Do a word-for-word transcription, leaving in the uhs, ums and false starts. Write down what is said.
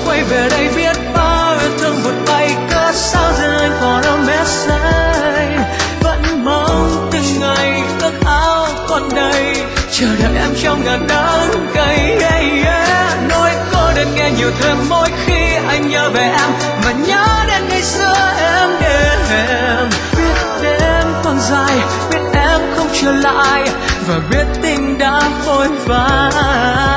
quay về đây biết bao yêu thương vụt bay, cớ sao giờ anh còn ôm message. Vẫn mong từng ngày ước áo còn đầy, chờ đợi em trong ngàn đắng cay. Yeah, yeah. Nỗi cô đơn nghe nhiều thêm mỗi khi anh nhớ về em, và nhớ đến ngày xưa em đêm. Biết đêm còn dài, biết em không trở lại, và biết tình đã phôi phai.